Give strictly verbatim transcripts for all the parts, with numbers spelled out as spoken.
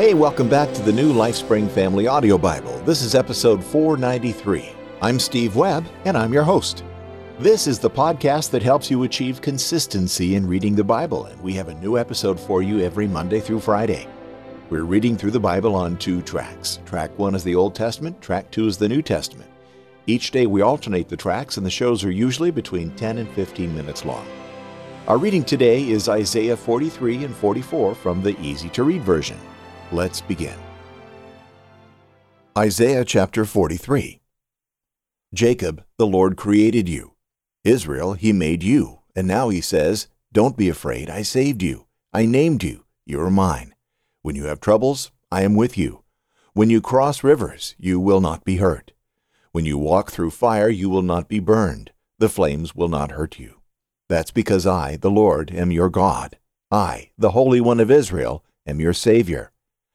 Hey, welcome back to the new LifeSpring Family Audio Bible. This is episode four ninety-three. I'm Steve Webb, and I'm your host. This is the podcast that helps you achieve consistency in reading the Bible, and we have a new episode for you every Monday through Friday. We're reading through the Bible on two tracks. Track one is the Old Testament, track two is the New Testament. Each day we alternate the tracks, and the shows are usually between ten and fifteen minutes long. Our reading today is Isaiah forty-three and forty-four from the Easy to Read version. Let's begin. Isaiah chapter forty-three. Jacob, the Lord created you. Israel, he made you. And now he says, don't be afraid, I saved you. I named you, you are mine. When you have troubles, I am with you. When you cross rivers, you will not be hurt. When you walk through fire, you will not be burned. The flames will not hurt you. That's because I, the Lord, am your God. I, the Holy One of Israel, am your Savior.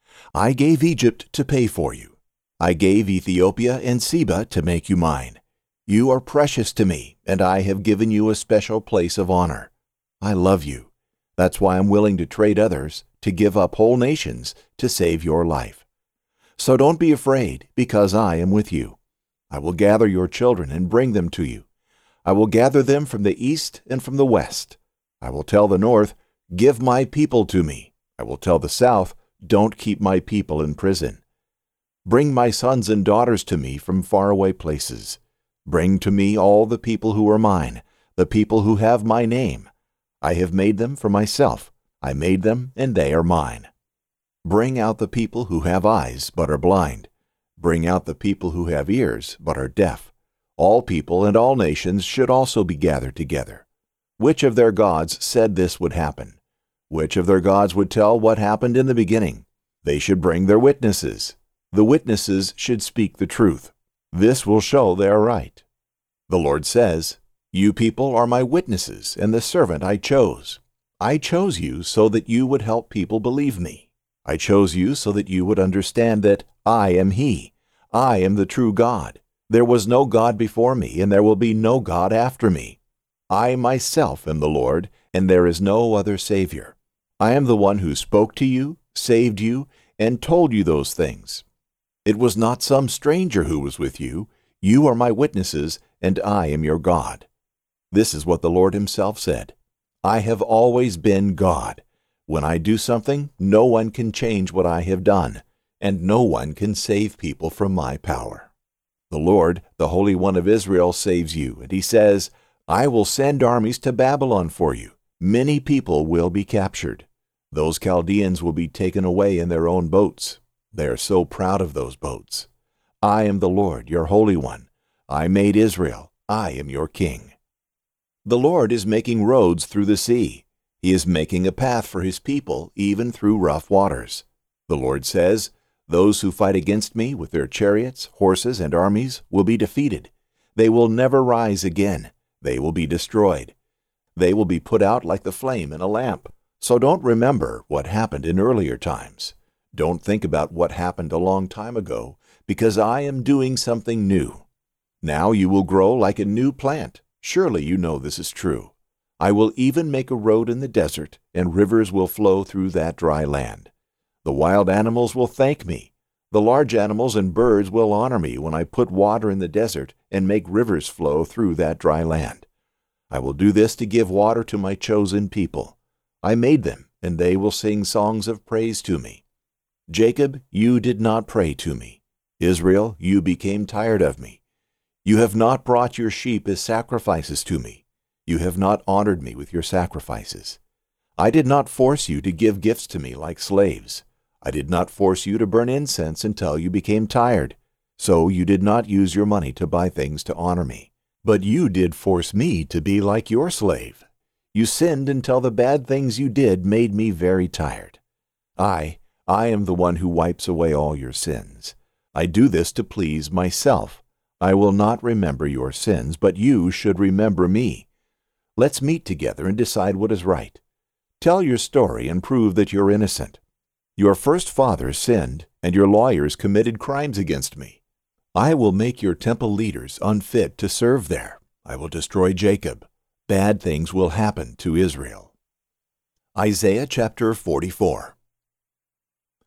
I gave Egypt to pay for you. I gave Ethiopia and Seba to make you mine. You are precious to me, and I have given you a special place of honor. I love you. That's why I'm willing to trade others, to give up whole nations, to save your life. So don't be afraid, because I am with you. I will gather your children and bring them to you. I will gather them from the east and from the west. I will tell the north, give my people to me. I will tell the south, don't keep my people in prison. Bring my sons and daughters to me from faraway places. Bring to me all the people who are mine, the people who have my name. I have made them for myself. I made them, and they are mine. Bring out the people who have eyes but are blind. Bring out the people who have ears but are deaf. All people and all nations should also be gathered together. Which of their gods said this would happen? Which of their gods would tell what happened in the beginning? They should bring their witnesses. The witnesses should speak the truth. This will show they are right. The Lord says, you people are my witnesses and the servant I chose. I chose you so that you would help people believe me. I chose you so that you would understand that I am He. I am the true God. There was no God before me, and there will be no God after me. I myself am the Lord, and there is no other Savior. I am the one who spoke to you, saved you, and told you those things. It was not some stranger who was with you. You are my witnesses, and I am your God. This is what the Lord himself said. I have always been God. When I do something, no one can change what I have done, and no one can save people from my power. The Lord, the Holy One of Israel, saves you, and he says, I will send armies to Babylon for you. Many people will be captured. Those Chaldeans will be taken away in their own boats. They are so proud of those boats. I am the Lord, your Holy One. I made Israel. I am your King. The Lord is making roads through the sea. He is making a path for his people, even through rough waters. The Lord says, those who fight against me with their chariots, horses, and armies will be defeated. They will never rise again. They will be destroyed. They will be put out like the flame in a lamp. So don't remember what happened in earlier times. Don't think about what happened a long time ago, because I am doing something new. Now you will grow like a new plant. Surely you know this is true. I will even make a road in the desert, and rivers will flow through that dry land. The wild animals will thank me. The large animals and birds will honor me when I put water in the desert and make rivers flow through that dry land. I will do this to give water to my chosen people. I made them, and they will sing songs of praise to me. Jacob, you did not pray to me. Israel, you became tired of me. You have not brought your sheep as sacrifices to me. You have not honored me with your sacrifices. I did not force you to give gifts to me like slaves. I did not force you to burn incense until you became tired. So you did not use your money to buy things to honor me. But you did force me to be like your slave. You sinned until the bad things you did made me very tired. I, I am the one who wipes away all your sins. I do this to please myself. I will not remember your sins, but you should remember me. Let's meet together and decide what is right. Tell your story and prove that you're innocent. Your first fathers sinned, and your lawyers committed crimes against me. I will make your temple leaders unfit to serve there. I will destroy Jacob. Bad things will happen to Israel. Isaiah chapter forty-four.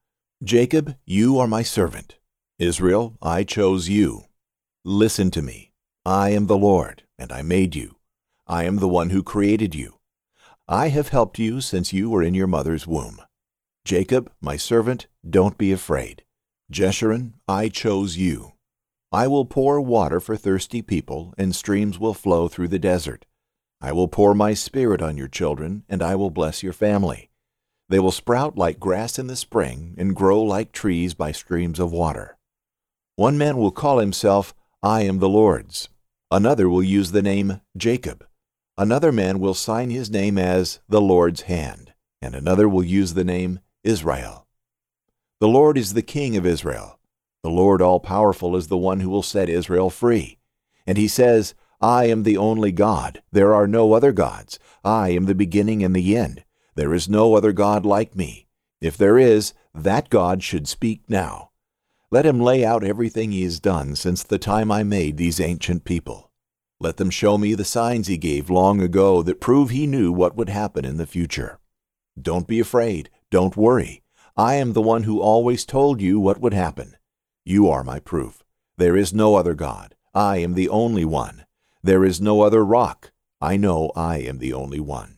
Jacob, you are my servant. Israel, I chose you. Listen to me. I am the Lord, and I made you. I am the one who created you. I have helped you since you were in your mother's womb. Jacob, my servant, don't be afraid. Jeshurun, I chose you. I will pour water for thirsty people, and streams will flow through the desert. I will pour my spirit on your children, and I will bless your family. They will sprout like grass in the spring, and grow like trees by streams of water. One man will call himself, I am the Lord's. Another will use the name Jacob. Another man will sign his name as the Lord's hand, and another will use the name Israel. The Lord is the King of Israel. The Lord all-powerful is the one who will set Israel free. And he says, I am the only God. There are no other gods. I am the beginning and the end. There is no other God like me. If there is, that God should speak now. Let him lay out everything he has done since the time I made these ancient people. Let them show me the signs he gave long ago that prove he knew what would happen in the future. Don't be afraid. Don't worry. I am the one who always told you what would happen. You are my proof. There is no other God. I am the only one. There is no other rock. I know I am the only one.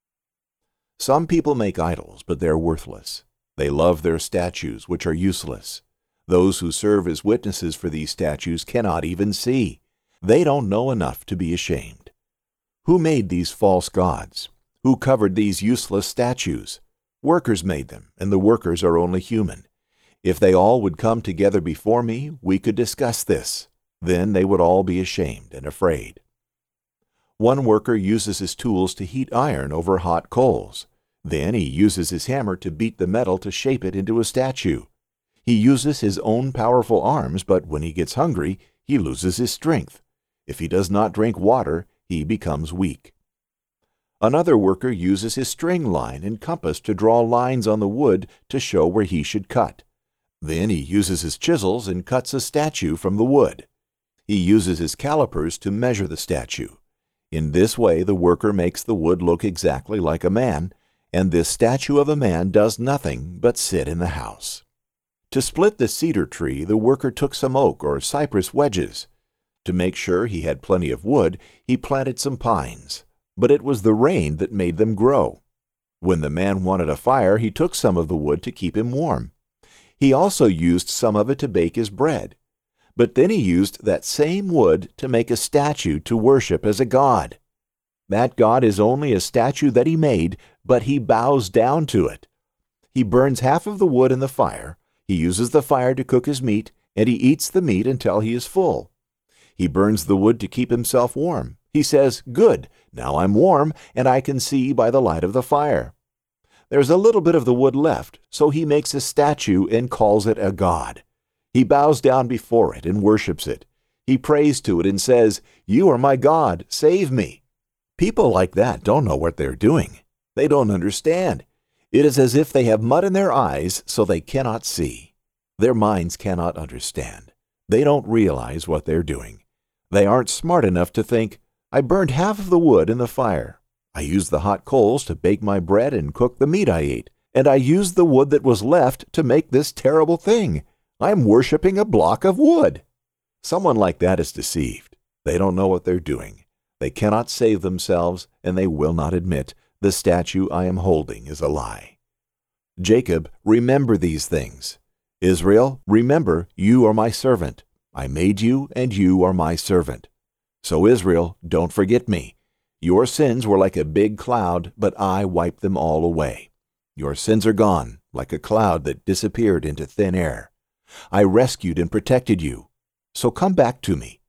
Some people make idols, but they're worthless. They love their statues, which are useless. Those who serve as witnesses for these statues cannot even see. They don't know enough to be ashamed. Who made these false gods? Who covered these useless statues? Workers made them, and the workers are only human. If they all would come together before me, we could discuss this. Then they would all be ashamed and afraid. One worker uses his tools to heat iron over hot coals. Then he uses his hammer to beat the metal to shape it into a statue. He uses his own powerful arms, but when he gets hungry, he loses his strength. If he does not drink water, he becomes weak. Another worker uses his string line and compass to draw lines on the wood to show where he should cut. Then he uses his chisels and cuts a statue from the wood. He uses his calipers to measure the statue. In this way, the worker makes the wood look exactly like a man, and this statue of a man does nothing but sit in the house. To split the cedar tree, the worker took some oak or cypress wedges. To make sure he had plenty of wood, he planted some pines, but it was the rain that made them grow. When the man wanted a fire, he took some of the wood to keep him warm. He also used some of it to bake his bread. But then he used that same wood to make a statue to worship as a god. That god is only a statue that he made, but he bows down to it. He burns half of the wood in the fire. He uses the fire to cook his meat, and he eats the meat until he is full. He burns the wood to keep himself warm. He says, "Good, now I'm warm, and I can see by the light of the fire." There's a little bit of the wood left, so he makes a statue and calls it a god. He bows down before it and worships it. He prays to it and says, "You are my God, save me." People like that don't know what they're doing. They don't understand. It is as if they have mud in their eyes so they cannot see. Their minds cannot understand. They don't realize what they're doing. They aren't smart enough to think, I burned half of the wood in the fire. I used the hot coals to bake my bread and cook the meat I ate, and I used the wood that was left to make this terrible thing. I'm worshiping a block of wood. Someone like that is deceived. They don't know what they're doing. They cannot save themselves, and they will not admit the statue I am holding is a lie. Jacob, remember these things. Israel, remember, you are my servant. I made you, and you are my servant. So Israel, don't forget me. Your sins were like a big cloud, but I wiped them all away. Your sins are gone, like a cloud that disappeared into thin air. I rescued and protected you. So come back to me.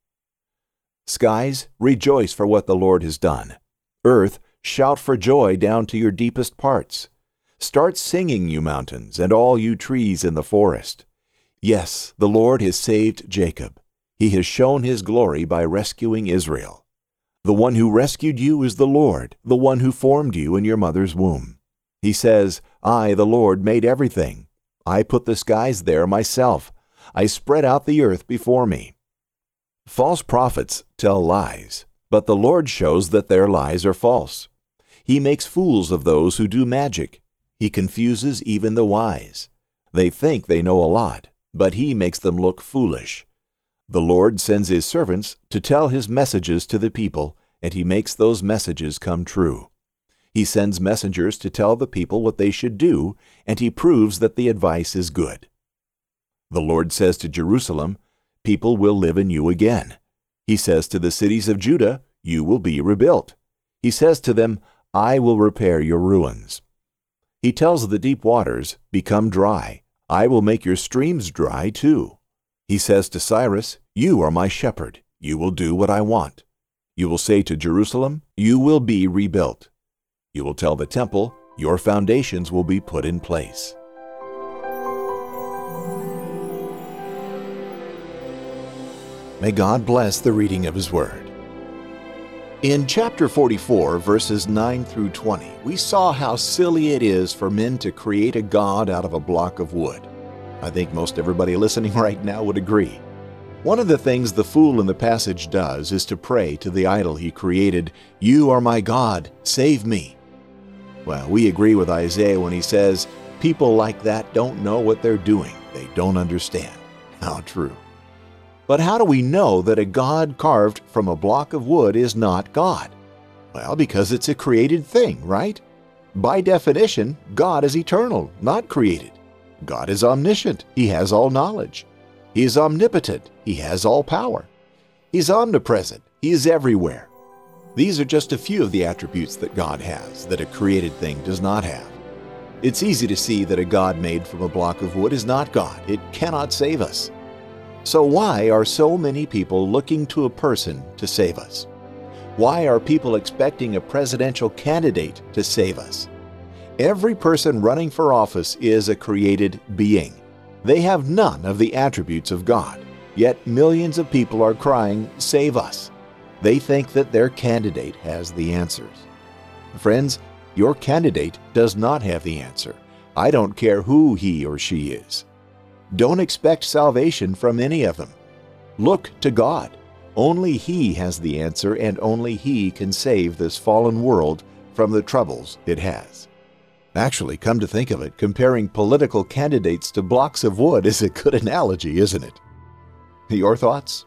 Skies, rejoice for what the Lord has done. Earth, shout for joy down to your deepest parts. Start singing, you mountains, and all you trees in the forest. Yes, the Lord has saved Jacob. He has shown his glory by rescuing Israel. The one who rescued you is the Lord, the one who formed you in your mother's womb. He says, I, the Lord, made everything. I put the skies there myself. I spread out the earth before me. False prophets tell lies, but the Lord shows that their lies are false. He makes fools of those who do magic. He confuses even the wise. They think they know a lot, but he makes them look foolish. The Lord sends his servants to tell his messages to the people, and he makes those messages come true. He sends messengers to tell the people what they should do, and he proves that the advice is good. The Lord says to Jerusalem, "People will live in you again." He says to the cities of Judah, "You will be rebuilt." He says to them, "I will repair your ruins." He tells the deep waters, "Become dry. I will make your streams dry too." He says to Cyrus, "You are my shepherd. You will do what I want." You will say to Jerusalem, "You will be rebuilt." You will tell the temple, "Your foundations will be put in place." May God bless the reading of His Word. In chapter forty-four, verses nine through twenty, we saw how silly it is for men to create a god out of a block of wood. I think most everybody listening right now would agree. One of the things the fool in the passage does is to pray to the idol he created, "You are my God, save me." Well, we agree with Isaiah when he says, people like that don't know what they're doing. They don't understand. How true. But how do we know that a god carved from a block of wood is not God? Well, because it's a created thing, right? By definition, God is eternal, not created. God is omniscient. He has all knowledge. He is omnipotent. He has all power. He's omnipresent. He is everywhere. These are just a few of the attributes that God has that a created thing does not have. It's easy to see that a god made from a block of wood is not God. It cannot save us. So why are so many people looking to a person to save us? Why are people expecting a presidential candidate to save us? Every person running for office is a created being. They have none of the attributes of God, yet millions of people are crying, "Save us." They think that their candidate has the answers. Friends, your candidate does not have the answer. I don't care who he or she is. Don't expect salvation from any of them. Look to God. Only He has the answer, and only He can save this fallen world from the troubles it has. Actually, come to think of it, comparing political candidates to blocks of wood is a good analogy, isn't it? Your thoughts?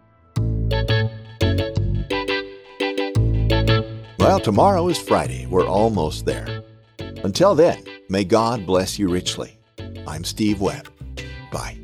Well, tomorrow is Friday. We're almost there. Until then, may God bless you richly. I'm Steve Webb. Bye.